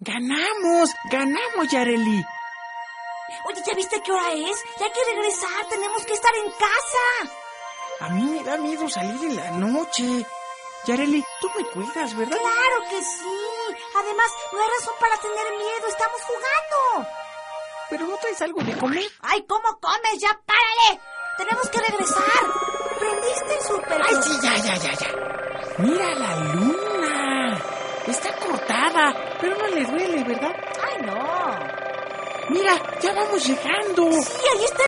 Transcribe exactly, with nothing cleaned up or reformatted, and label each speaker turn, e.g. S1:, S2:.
S1: ¡Ganamos! ¡Ganamos, Yareli!
S2: Oye, ¿ya viste qué hora es? Ya hay que regresar, tenemos que estar en casa.
S1: A mí me da miedo salir en la noche. Yareli, tú me cuidas, ¿verdad?
S2: Claro que sí. Además, no hay razón para tener miedo, estamos jugando.
S1: ¿Pero no traes algo de comer?
S2: ¡Ay, cómo comes! ¡Ya párale! Tenemos que regresar. ¿Prendiste el super?
S1: ¡Ay, sí, ya, ya, ya, ya! ¡Mira la luna! Está cortada, pero no le duele, ¿verdad?
S2: ¡Ay, no!
S1: ¡Mira, ya vamos llegando!
S2: Sí, ahí está